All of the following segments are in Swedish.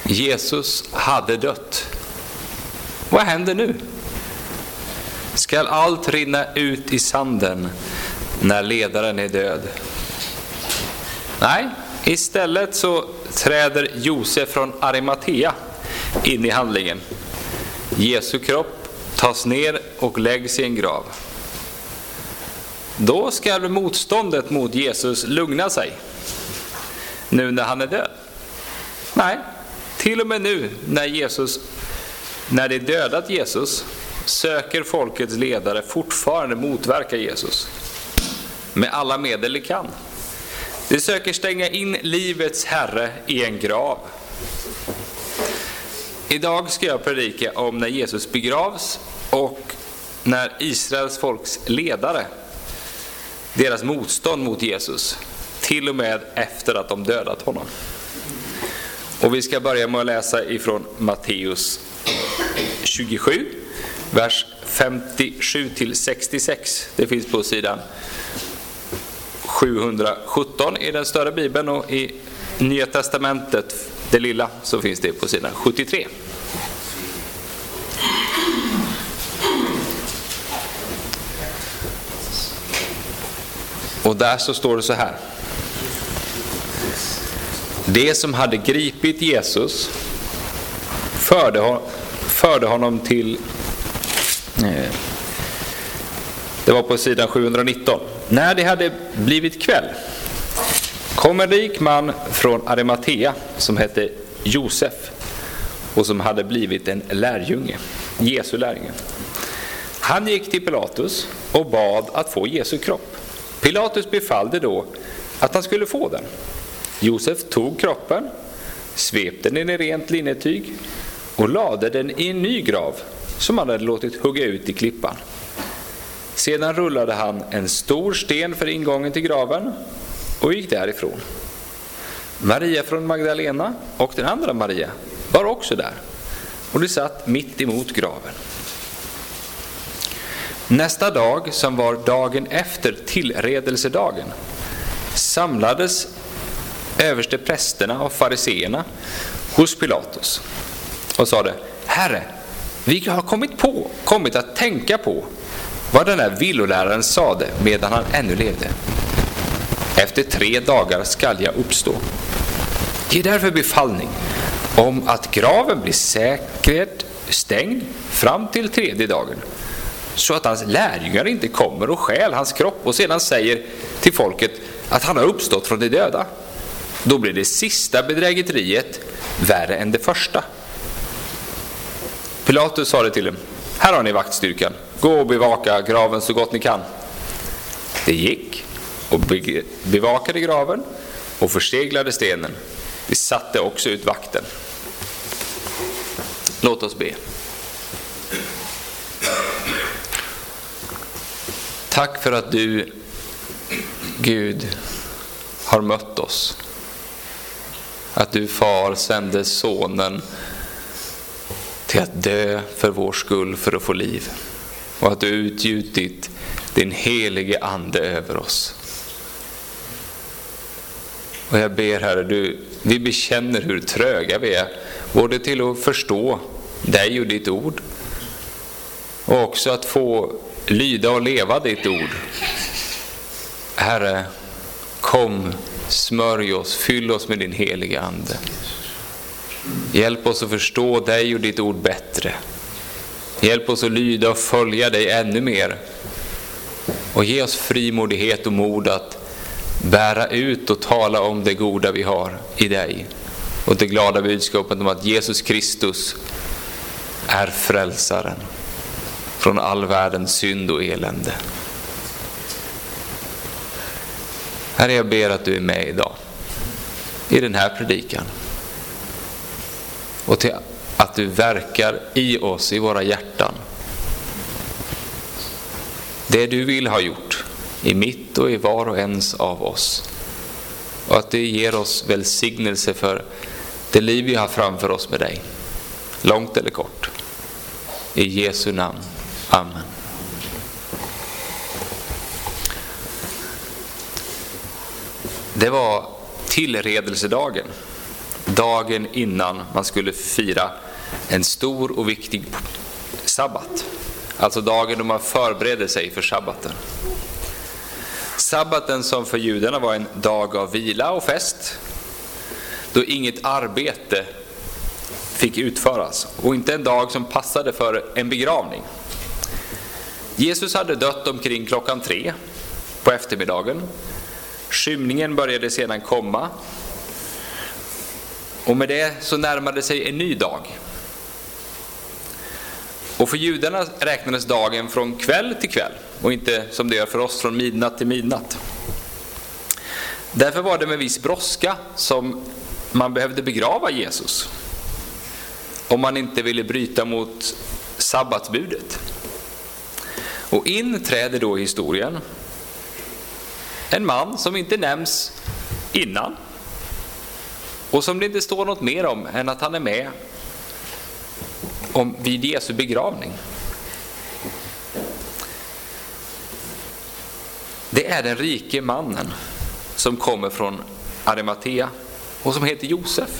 Jesus hade dött. Vad händer nu? Ska allt rinna ut i sanden när ledaren är död? Nej, istället så träder Josef från Arimatea in i handlingen. Jesu kropp tas ner och läggs i en grav. Då ska motståndet mot Jesus lugna sig. Nu när han är död. Nej, till och med nu när det dödat Jesus söker folkets ledare fortfarande motverka Jesus. Med alla medel de kan. De söker stänga in livets herre i en grav. Idag ska jag predika om när Jesus begravs och när Israels folks ledare, deras motstånd mot Jesus, till och med efter att de dödat honom. Och vi ska börja med att läsa ifrån Matteus 27, vers 57-66. Det finns på sidan 717 i den större bibeln, och i Nya testamentet, det lilla, så finns det på sidan 73. Och där så står det så här: det som hade gripit Jesus förde honom till, det var på sidan 719. När det hade blivit kväll kom en rik man från Arimatea som hette Josef och som hade blivit en lärjunge, Jesu lärjunge. Han gick till Pilatus och bad att få Jesu kropp. Pilatus befallde då att han skulle få den. Josef tog kroppen, svepte den i rent linnetyg och lade den i en ny grav som han hade låtit hugga ut i klippan. Sedan rullade han en stor sten för ingången till graven och gick därifrån. Maria från Magdalena och den andra Maria var också där, och de satt mitt emot graven. Nästa dag, som var dagen efter tillredelsedagen, samlades överste prästerna och fariseerna hos Pilatus och sade: Herre, vi har kommit att tänka på vad den här villoläraren sade medan han ännu levde. Efter 3 dagar skall jag uppstå. Ge därför befallning om att graven blir säkert stängd fram till 3:e dagen, så att hans lärjungar inte kommer och stjäl hans kropp och sedan säger till folket att han har uppstått från de döda. Då blir det sista bedrägeriet värre än det första. Pilatus sa det till dem: här har ni vaktstyrkan, gå och bevaka graven så gott ni kan. Det gick och bevakade graven och förseglade stenen. Vi satte också ut vakten. Låt oss be. Tack för att du, Gud, har mött oss. Att du, far, sände sonen till att dö för vår skull för att få liv. Och att du utgjutit din helige ande över oss. Och jag ber, Herre, vi bekänner hur tröga vi är, både till att förstå dig och ditt ord, och också att få lyda och leva ditt ord. Herre, kom, smörj oss, fyll oss med din heliga ande. Hjälp oss att förstå dig och ditt ord bättre. Hjälp oss att lyda och följa dig ännu mer. Och ge oss frimodighet och mod att bära ut och tala om det goda vi har i dig. Och det glada budskapet om att Jesus Kristus är frälsaren från all världens synd och elände. Herre, jag ber att du är med idag i den här predikan. Och till att du verkar i oss, i våra hjärtan. Det du vill ha gjort i mitt och i var och ens av oss. Och att det ger oss välsignelse för det liv vi har framför oss med dig. Långt eller kort. I Jesu namn. Amen. Det var tillredelsedagen. dagen innan man skulle fira en stor och viktig sabbat. Alltså dagen då man förberedde sig för sabbaten. Sabbaten som för judarna var en dag av vila och fest, då inget arbete fick utföras, och inte en dag som passade för en begravning. Jesus hade dött omkring 3:00 på eftermiddagen. Skymningen började sedan komma, och med det så närmade sig en ny dag. Och för judarna räknades dagen från kväll till kväll, och inte som det gör för oss från midnatt till midnatt. Därför var det med viss brådska som man behövde begrava Jesus, om man inte ville bryta mot sabbatsbudet. Och in träder då i historien en man som inte nämns innan, och som det inte står något mer om än att han är med vid Jesu begravning. Det är den rike mannen som kommer från Arimatea och som heter Josef.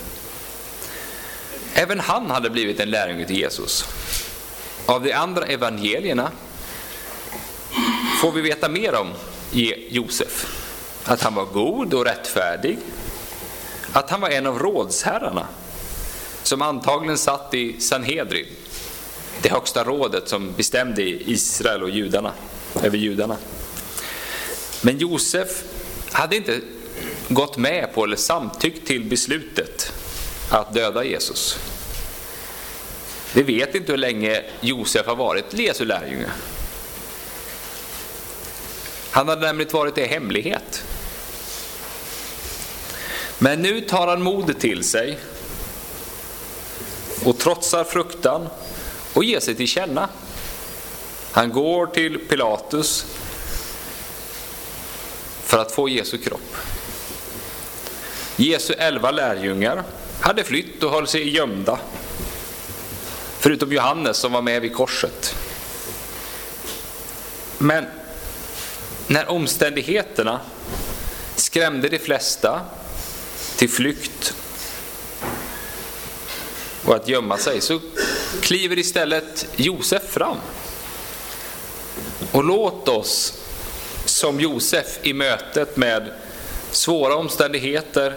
Även han hade blivit en lärjunge till Jesus. Av de andra evangelierna får vi veta mer om Josef. Att han var god och rättfärdig. Att han var en av rådsherrarna, som antagligen satt i Sanhedrin, det högsta rådet som bestämde i Israel och över judarna. Men Josef hade inte gått med på eller samtyckt till beslutet att döda Jesus. Vi vet inte hur länge Josef har varit Jesu lärjunge. Han hade nämligen varit det i hemlighet. Men nu tar han modet till sig och trotsar fruktan och ger sig till känna. Han går till Pilatus för att få Jesu kropp. Jesu 11 lärjungar hade flytt och höll sig gömda, förutom Johannes som var med vid korset. Men när omständigheterna skrämde de flesta till flykt och att gömma sig, så kliver istället Josef fram. Och låt oss som Josef i mötet med svåra omständigheter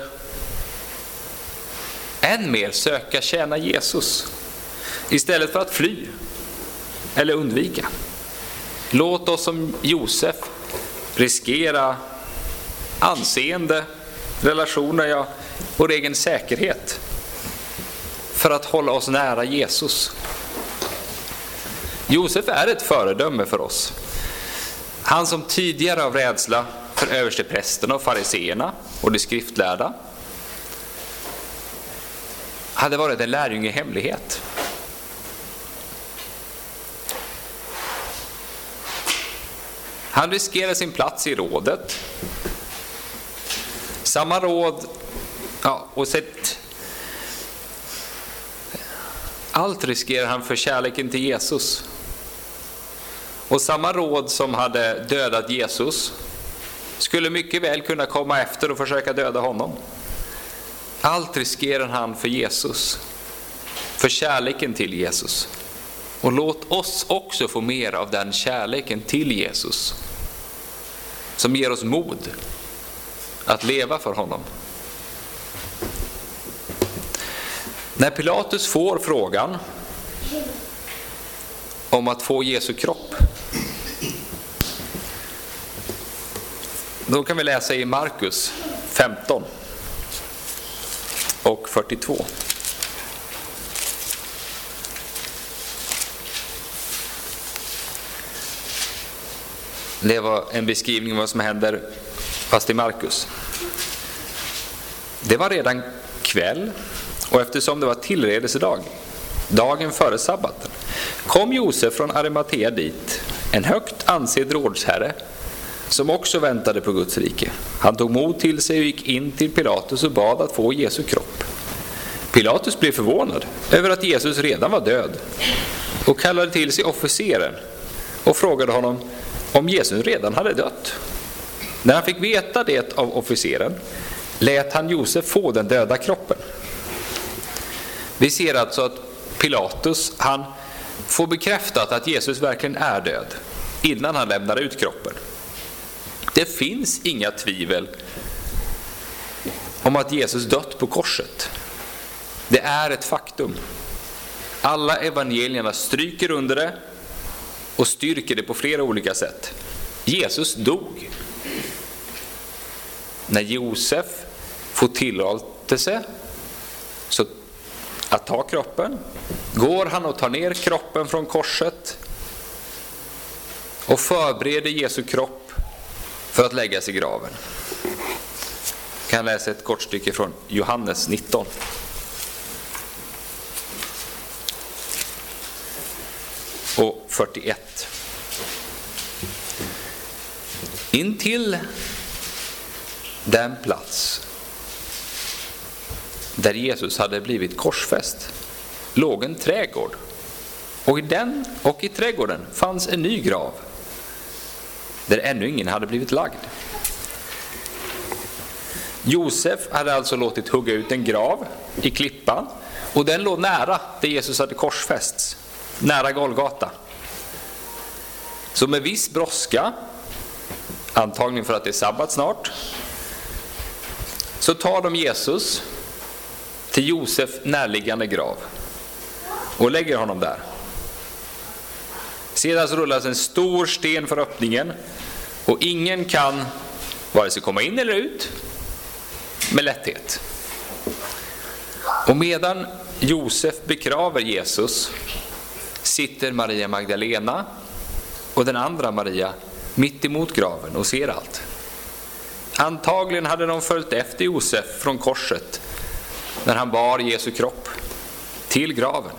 än mer söka tjäna Jesus istället för att fly eller undvika. Låt oss som Josef riskera anseende, relationer, vår egen säkerhet för att hålla oss nära Jesus. Josef är ett föredöme för oss. Han som tidigare av rädsla för översteprästerna och fariseerna och de skriftlärda hade varit en lärjunge i hemlighet. Han riskerar sin plats i rådet. Samma råd, och sett allt riskerar han för kärleken till Jesus. Och samma råd som hade dödat Jesus skulle mycket väl kunna komma efter och försöka döda honom. Allt riskerar han för Jesus, för kärleken till Jesus. Och låt oss också få mer av den kärleken till Jesus som ger oss mod att leva för honom. När Pilatus får frågan om att få Jesu kropp, då kan vi läsa i Markus 15 och 42. Det var en beskrivning av vad som händer fast i Markus. Det var redan kväll, och eftersom det var tillredelsedag, dagen före sabbaten, kom Josef från Arimatea dit, en högt ansedd rådsherre som också väntade på Guds rike. Han tog mod till sig och gick in till Pilatus och bad att få Jesu kropp. Pilatus blev förvånad över att Jesus redan var död och kallade till sig officeren och frågade honom om Jesus redan hade dött. När han fick veta det av officeren lät han Josef få den döda kroppen. Vi ser alltså att Pilatus, han får bekräftat att Jesus verkligen är död innan han lämnar ut kroppen. Det finns inga tvivel om att Jesus dött på korset. Det är ett faktum. Alla evangelierna stryker under det och styrker det på flera olika sätt. Jesus dog. När Josef får tillåtelse så att ta kroppen, går han och tar ner kroppen från korset och förbereder Jesu kropp för att läggas i graven. Jag kan läsa ett kort stycke från Johannes 19. Och 41. Intill den plats där Jesus hade blivit korsfäst låg en trädgård. Och i trädgården fanns en ny grav där ännu ingen hade blivit lagd. Josef hade alltså låtit hugga ut en grav i klippan, och den låg nära där Jesus hade korsfästs, nära Golgata. Så med viss brådska, antagligen för att det är sabbat snart, så tar de Jesus till Josef närliggande grav och lägger honom där. Sedan så rullas en stor sten för öppningen, och ingen kan vare sig komma in eller ut med lätthet. Och medan Josef begraver Jesus sitter Maria Magdalena och den andra Maria mitt emot graven och ser allt. Antagligen hade de följt efter Josef från korset när han bar Jesu kropp till graven.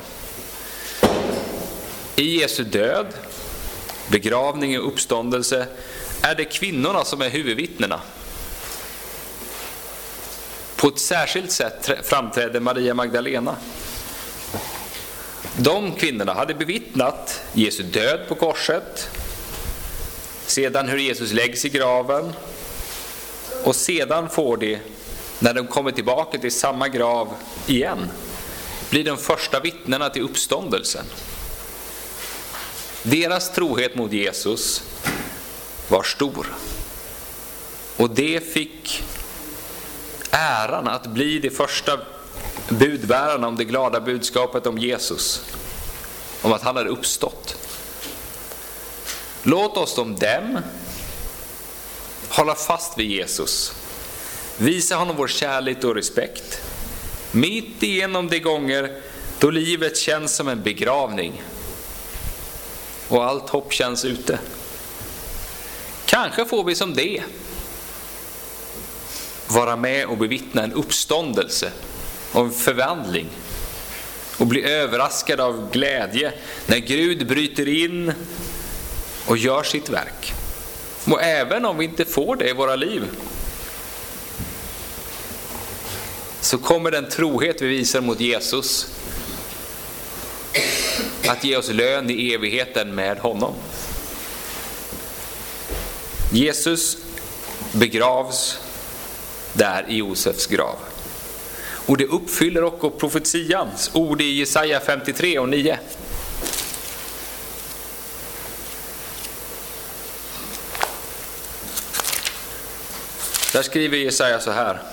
I Jesu död, begravning och uppståndelse är det kvinnorna som är huvudvittnena. På ett särskilt sätt framträdde Maria Magdalena. De kvinnorna hade bevittnat Jesu död på korset, sedan hur Jesus läggs i graven, och sedan får de, när de kommer tillbaka till samma grav igen, blir de första vittnena till uppståndelsen. Deras trohet mot Jesus var stor, och det fick äran att bli de första budbärarna om det glada budskapet om Jesus, om att han hade uppstått. Låt oss om dem hålla fast vid Jesus, visa honom vår kärlek och respekt, mitt igenom de gånger då livet känns som en begravning och allt hopp känns ute. Kanske får vi som det vara med och bevittna en uppståndelse och en förvandling, och bli överraskad av glädje när Gud bryter in och gör sitt verk. Och även om vi inte får det i våra liv, så kommer den trohet vi visar mot Jesus att ge oss lön i evigheten med honom. Jesus begravs där i Josefs grav. Och det uppfyller också profetians ord i Jesaja 53 och 9. Där skriver Jesaja så här: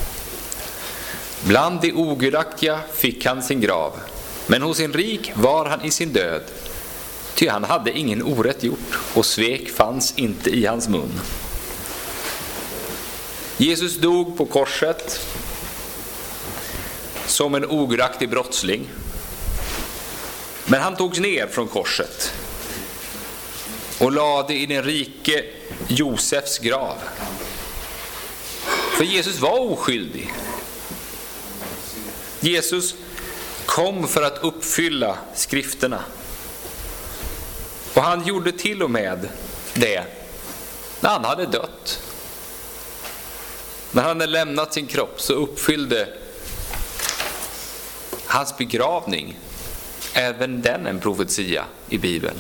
bland de ogudaktiga fick han sin grav, men hos en rik var han i sin död. Ty han hade ingen orätt gjort, och svek fanns inte i hans mun. Jesus dog på korset som en ogudaktig brottsling. Men han togs ner från korset och lade i den rike Josefs grav. För Jesus var oskyldig. Jesus kom för att uppfylla skrifterna. Och han gjorde till och med det när han hade dött. När han hade lämnat sin kropp så uppfyllde hans begravning även den en profetia i Bibeln.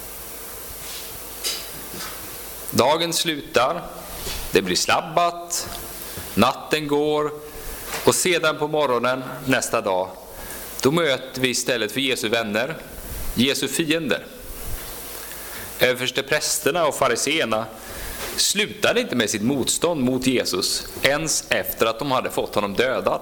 Dagen slutar, det blir sabbat, natten går, och sedan på morgonen nästa dag Då möter vi istället för Jesu vänner, Jesu fiender. Översteprästerna och fariseerna slutade inte med sitt motstånd mot Jesus ens efter att de hade fått honom dödad.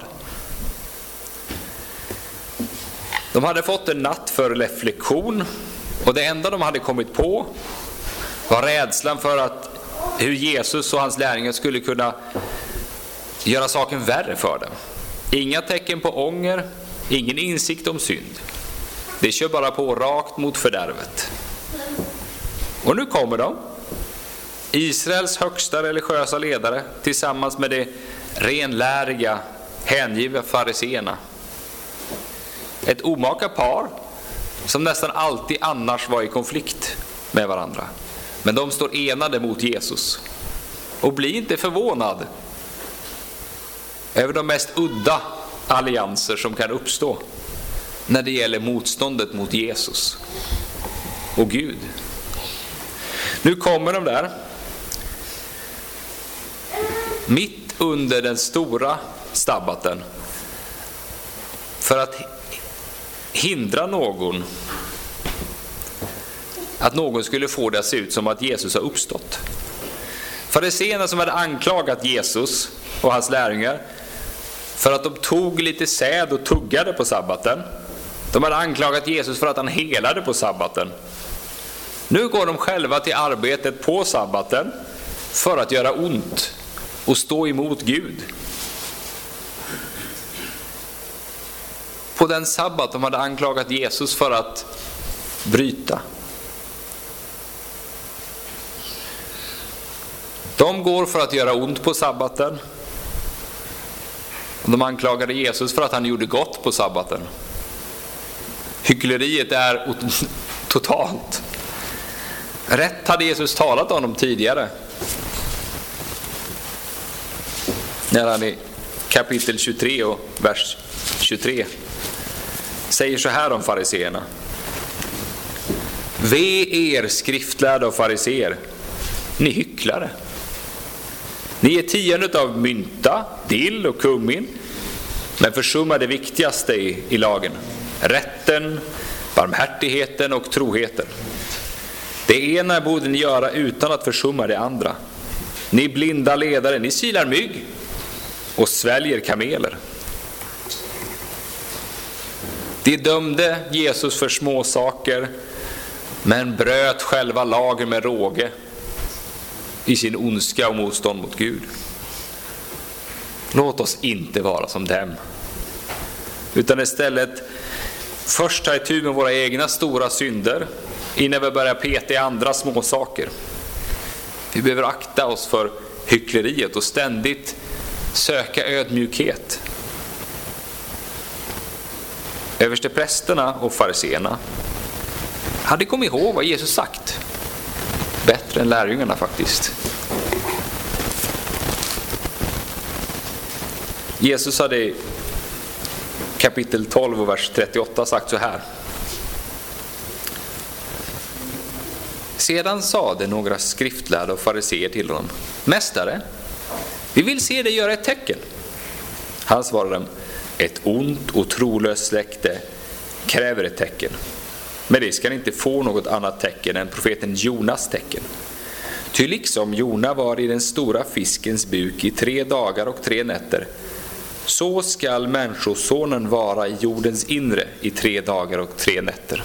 De hade fått en natt för reflektion, och det enda de hade kommit på var rädslan för hur Jesus och hans lärjungar skulle kunna göra saken värre för dem. Inga tecken på ånger, ingen insikt om synd. Det kör bara på rakt mot fördärvet. Och nu kommer de, Israels högsta religiösa ledare, tillsammans med de renläriga, hängivna fariseerna. Ett omaka par som nästan alltid annars var i konflikt med varandra. Men de står enade mot Jesus. Och bli inte förvånad över de mest udda allianser som kan uppstå när det gäller motståndet mot Jesus och Gud. Nu kommer de där mitt under den stora sabbaten för att hindra att någon skulle få det att se ut som att Jesus har uppstått. Fariseerna som hade anklagat Jesus och hans lärjungar för att de tog lite säd och tuggade på sabbaten. De hade anklagat Jesus för att han helade på sabbaten. Nu går de själva till arbetet på sabbaten för att göra ont och stå emot Gud. På den sabbat de hade anklagat Jesus för att bryta. De går för att göra ont på sabbaten. De anklagade Jesus för att han gjorde gott på sabbaten. Hyckleriet är totalt. Rätt hade Jesus talat om dem tidigare. När han i kapitel 23 och vers 23 säger så här om fariseerna. Ve er skriftlärda och fariseer, ni hycklare. Ni är tionde av mynta, dill och kummin, men försummar det viktigaste i lagen. Rätten, barmhärtigheten och troheten. Det ena borde ni göra utan att försumma det andra. Ni blinda ledare, ni silar mygg och sväljer kameler. De dömde Jesus för små saker, men bröt själva lagen med råge i sin ondska och motstånd mot Gud. Låt oss inte vara som dem, utan istället först ta itu med våra egna stora synder innan vi börjar peta i andra små saker. Vi behöver akta oss för hyckleriet och ständigt söka ödmjukhet. Översteprästerna och fariseerna hade kommit ihåg vad Jesus sagt. Bättre än lärjungarna faktiskt. Jesus hade i kapitel 12 och vers 38 sagt så här. Sedan sade några skriftlärda och fariseer till honom: Mästare, vi vill se dig göra ett tecken. Han svarade dem: Ett ont och trolöst släkte kräver ett tecken. Men det ska inte få något annat tecken än profeten Jonas tecken. Ty liksom Jona var i den stora fiskens buk i 3 dagar och 3 nätter, så skall människosonen vara i jordens inre i 3 dagar och 3 nätter.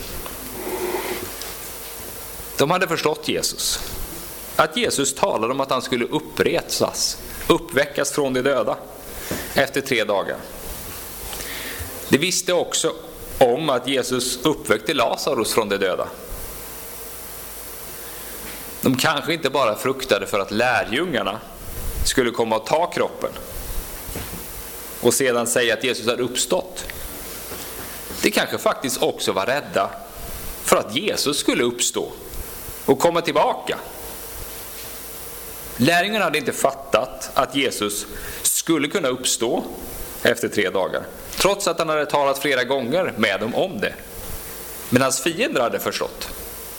De hade förstått Jesus. Att Jesus talade om att han skulle uppväckas från de döda efter 3 dagar. De visste också om att Jesus uppväckte Lazarus från de döda. De kanske inte bara fruktade för att lärjungarna skulle komma och ta kroppen och sedan säga att Jesus hade uppstått. De kanske faktiskt också var rädda för att Jesus skulle uppstå och komma tillbaka. Lärjungarna hade inte fattat att Jesus skulle kunna uppstå efter 3 dagar, trots att han hade talat flera gånger med dem om det. Men hans fiender hade förstått.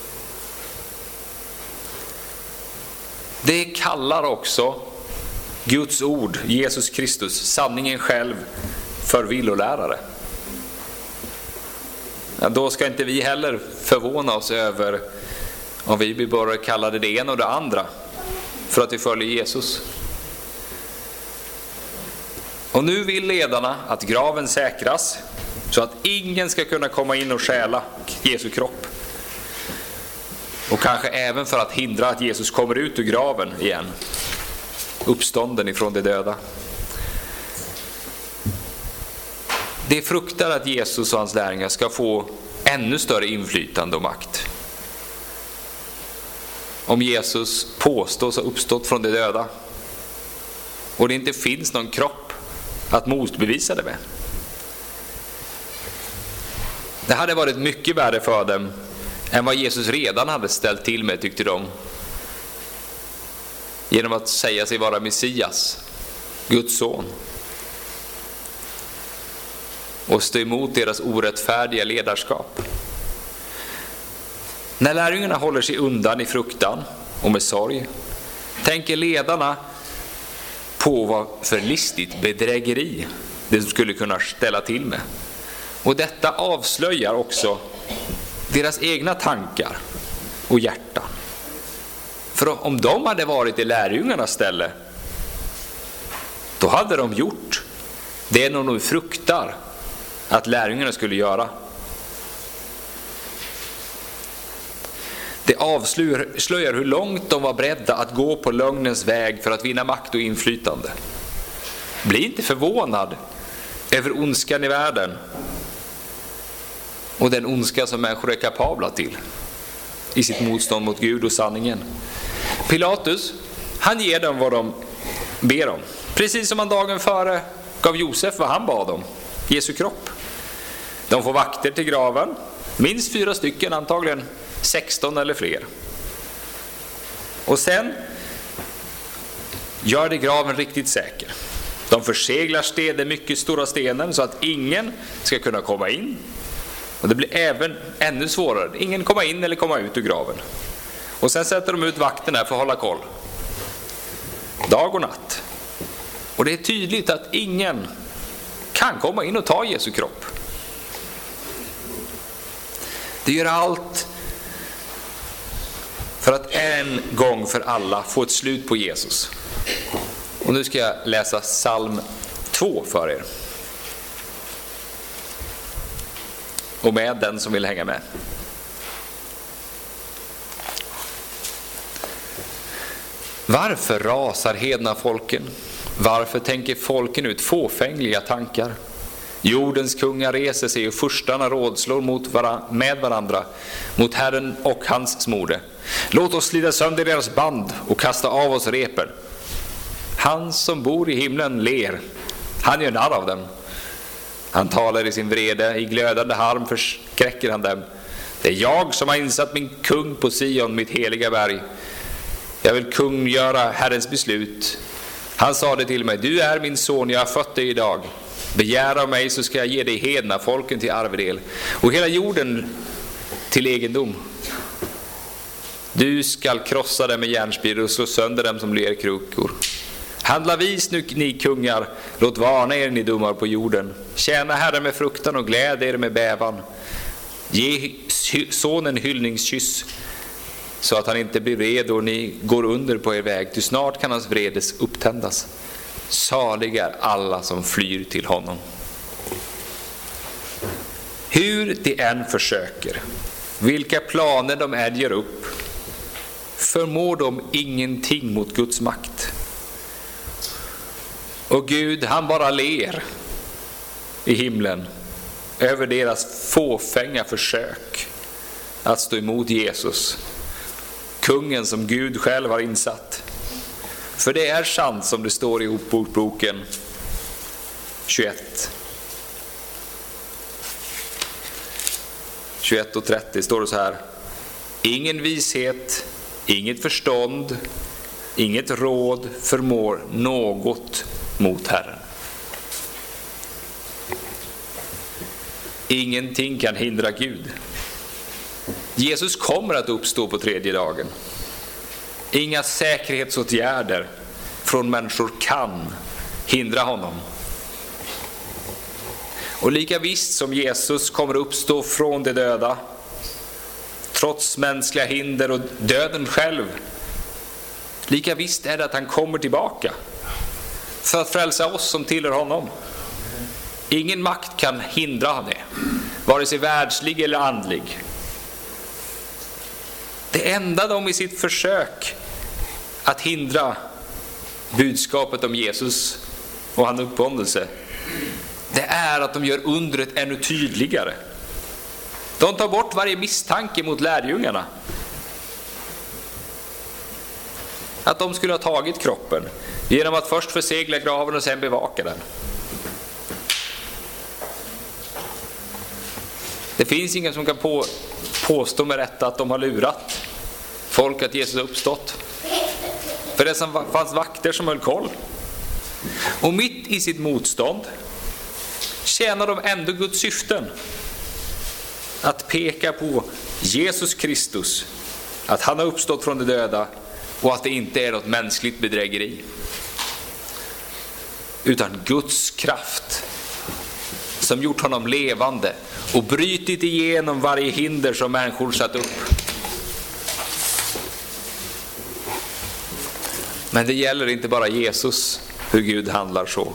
Det kallar också Guds ord, Jesus Kristus, sanningen själv, för villolärare. ja, då ska inte vi heller förvåna oss över om vi blir bara kallade det ena och det andra för att vi följer Jesus. Och nu vill ledarna att graven säkras så att ingen ska kunna komma in och stjäla Jesu kropp. Och kanske även för att hindra att Jesus kommer ut ur graven igen, uppstånden ifrån de döda. Det fruktar att Jesus och hans lärjungar ska få ännu större inflytande och makt. Om Jesus påstås ha uppstått från de döda och det inte finns någon kropp att motbevisa det med. Det hade varit mycket värre för dem än vad Jesus redan hade ställt till med, tyckte de. Genom att säga sig vara Messias, Guds son. Och stå emot deras orättfärdiga ledarskap. När lärjungarna håller sig undan i fruktan och med sorg, tänker ledarna på vad för listigt bedrägeri det skulle kunna ställa till med. Och detta avslöjar också deras egna tankar och hjärtan. För om de hade varit i lärjungarnas ställe, då hade de gjort det de nu fruktar att lärjungarna skulle göra. Det avslöjar hur långt de var beredda att gå på lögnens väg för att vinna makt och inflytande. Bli inte förvånad över ondskan i världen och den ondska som människor är kapabla till i sitt motstånd mot Gud och sanningen. Pilatus, han ger dem vad de ber om. Precis som han dagen före gav Josef vad han bad om, Jesu kropp. De får vakter till graven, minst 4 stycken, antagligen 16 eller fler. Och sen gör det graven riktigt säker. De förseglar den mycket stora stenen så att ingen ska kunna komma in. Och det blir även ännu svårare. Ingen komma in eller komma ut ur graven. Och sen sätter de ut vakterna för att hålla koll. Dag och natt. Och det är tydligt att ingen kan komma in och ta Jesu kropp. Det gör allt för att en gång för alla få ett slut på Jesus. Och nu ska jag läsa psalm 2 för er. Och med den som vill hänga med. Varför rasar hedna folken? Varför tänker folken ut fåfängliga tankar? Jordens kungar reser sig och furstarna rådslår med varandra mot Herren och hans smorde. Låt oss slita sönder deras band och kasta av oss repen. Han som bor i himlen ler. Han gör narr av dem. Han talar i sin vrede, i glödande harm förskräcker han dem. Det är jag som har insatt min kung på Sion, mitt heliga berg. Jag vill kungöra Herrens beslut. Han sa det till mig, du är min son, jag har fött dig idag. Begär av mig så ska jag ge dig hedna folken till arvedel och hela jorden till egendom. Du skall krossa dem med järnspir och slå sönder dem som lerkrukor. Handla vis nu, ni kungar, låt varna er, ni dummar på jorden. Tjäna Herren med fruktan och gläd er med bävan. Ge sonen hyllningskyss så att han inte blir vred och ni går under på er väg, ty snart kan hans vredes upptändas. Saliga är alla som flyr till honom. Hur de än försöker, vilka planer de än gör upp, förmår de ingenting mot Guds makt. Och Gud, han bara ler i himlen över deras fåfänga försök att stå emot Jesus, kungen som Gud själv har insatt. För det är sant som det står i Ordspråksboken 21 och 30 står det så här: ingen vishet, inget förstånd, inget råd förmår något mot Herren. Ingenting kan hindra Gud. Jesus kommer att uppstå på 3:e dagen. Inga säkerhetsåtgärder från människor kan hindra honom. Och lika visst som Jesus kommer uppstå från de döda, trots mänskliga hinder och döden själv, lika visst är det att han kommer tillbaka för att frälsa oss som tillhör honom. Ingen makt kan hindra det, vare sig världslig eller andlig. Det enda de i sitt försök att hindra budskapet om Jesus och hans uppståndelse, det är att de gör undret ännu tydligare. De tar bort varje misstanke mot lärjungarna att de skulle ha tagit kroppen genom att först försegla graven och sen bevaka den. Det finns ingen som kan påstå med rätta att de har lurat folk att Jesus har uppstått. För det fanns vakter som höll koll. Och mitt i sitt motstånd tjänar de ändå Guds syften. Att peka på Jesus Kristus, att han har uppstått från de döda och att det inte är något mänskligt bedrägeri, utan Guds kraft som gjort honom levande och brytit igenom varje hinder som människor satt upp. Men det gäller inte bara Jesus, hur Gud handlar så.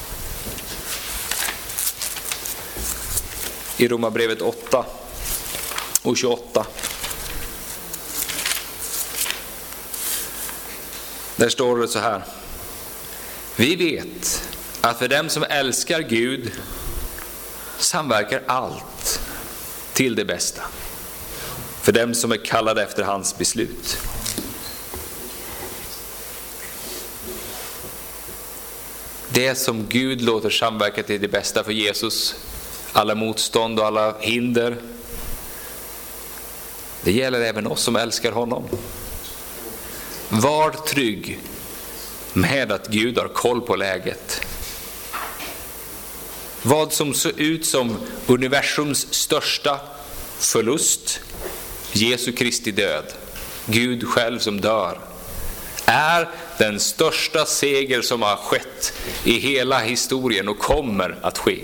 I Romarbrevet 8 och 28. Där står det så här: vi vet att för dem som älskar Gud samverkar allt till det bästa, för dem som är kallade efter hans beslut. Det som Gud låter samverka till det bästa för Jesus, alla motstånd och alla hinder, det gäller även oss som älskar honom. Var trygg med att Gud har koll på läget. Vad som ser ut som universums största förlust, Jesu Kristi död, Gud själv som dör, är den största seger som har skett i hela historien och kommer att ske.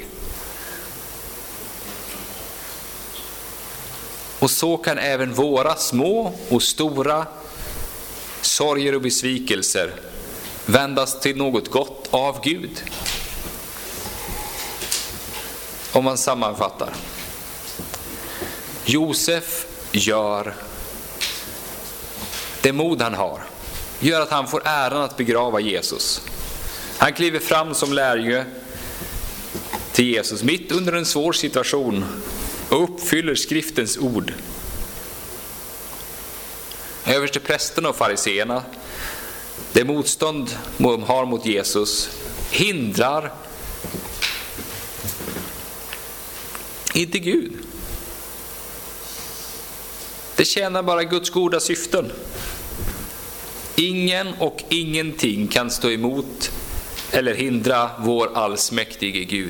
Och så kan även våra små och stora sorger och besvikelser vändas till något gott av Gud. Om man sammanfattar: Josef gör det mod han har, gör att han får äran att begrava Jesus. Han kliver fram som lärjunge till Jesus mitt under en svår situation och uppfyller skriftens ord. Översteprästerna och fariseerna, det motstånd de har mot Jesus, hindrar inte Gud. Det tjänar bara Guds goda syften. Ingen och ingenting kan stå emot eller hindra vår allsmäktige Gud.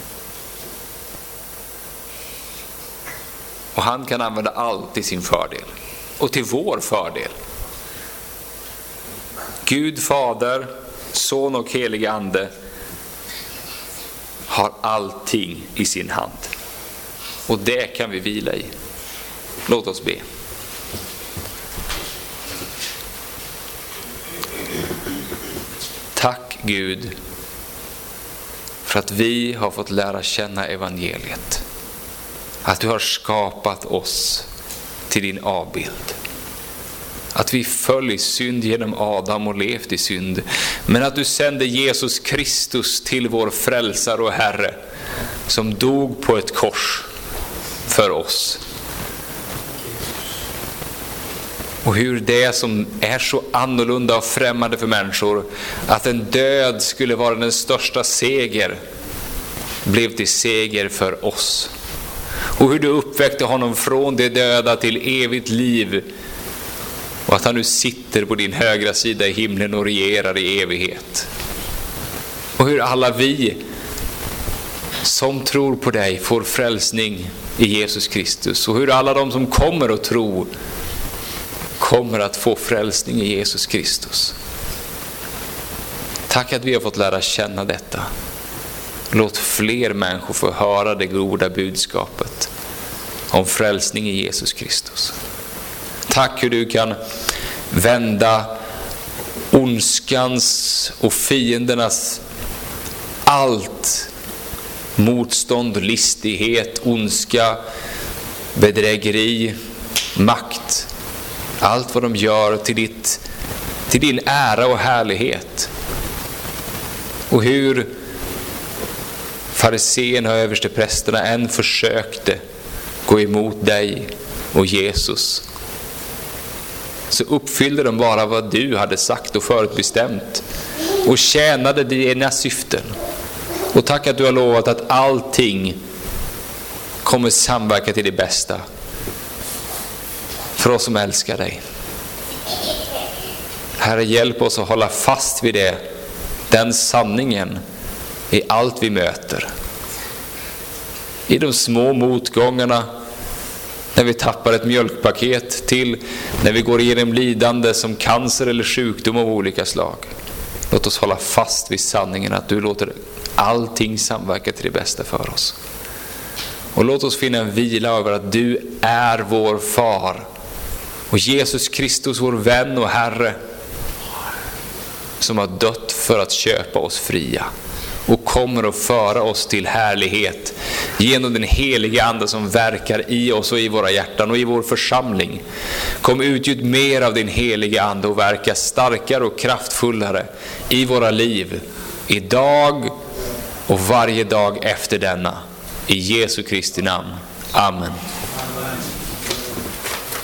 Och han kan använda allt till sin fördel och till vår fördel. Gud Fader, Son och Helige Ande har allting i sin hand. Och det kan vi vila i. Låt oss be. Tack Gud för att vi har fått lära känna evangeliet. Att du har skapat oss till din avbild. Att vi föll i synd genom Adam och levt i synd. Men att du sände Jesus Kristus till vår frälsare och Herre, som dog på ett kors för oss. Och hur det som är så annorlunda och främmande för människor, att en död skulle vara den största seger, blev till seger för oss. Och hur du uppväckte honom från det döda till evigt liv, och att han nu sitter på din högra sida i himlen och regerar i evighet. Och hur alla vi som tror på dig får frälsning i Jesus Kristus. Och hur alla de som kommer att tro kommer att få frälsning i Jesus Kristus. Tack att vi har fått lära känna detta. Låt fler människor få höra det goda budskapet om frälsning i Jesus Kristus. Tack hur du kan vända ondskans och fiendernas allt motstånd, listighet, ondska, bedrägeri, makt. Allt vad de gör till din ära och härlighet. Och hur fariséerna och översteprästerna än försökte gå emot dig och Jesus, så uppfyllde de bara vad du hade sagt och förutbestämt och tjänade dina syften. Och tack att du har lovat att allting kommer samverka till det bästa för oss som älskar dig. Herre, hjälp oss att hålla fast vid den sanningen i allt vi möter. I de små motgångarna, när vi tappar ett mjölkpaket, till när vi går igenom lidande som cancer eller sjukdom av olika slag. Låt oss hålla fast vid sanningen att du låter allting samverka till det bästa för oss. Och låt oss finna en vila över att du är vår far och Jesus Kristus vår vän och Herre, som har dött för att köpa oss fria och kommer att föra oss till härlighet genom den heliga ande som verkar i oss och i våra hjärtan och i vår församling. Kom utgjut mer av din heliga ande och verka starkare och kraftfullare i våra liv, idag och varje dag efter denna. I Jesu Kristi namn. Amen.